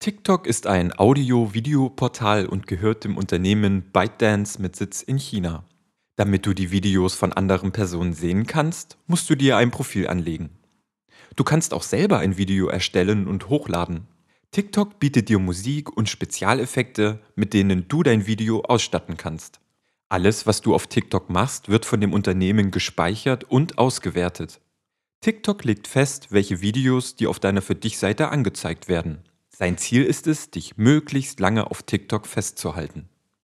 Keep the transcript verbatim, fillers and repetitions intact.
TikTok ist ein Audio-Video-Portal und gehört dem Unternehmen ByteDance mit Sitz in China. Damit du die Videos von anderen Personen sehen kannst, musst du dir ein Profil anlegen. Du kannst auch selber ein Video erstellen und hochladen. TikTok bietet dir Musik und Spezialeffekte, mit denen du dein Video ausstatten kannst. Alles, was du auf TikTok machst, wird von dem Unternehmen gespeichert und ausgewertet. TikTok legt fest, welche Videos dir auf deiner Für dich-Seite angezeigt werden. Sein Ziel ist es, dich möglichst lange auf TikTok festzuhalten.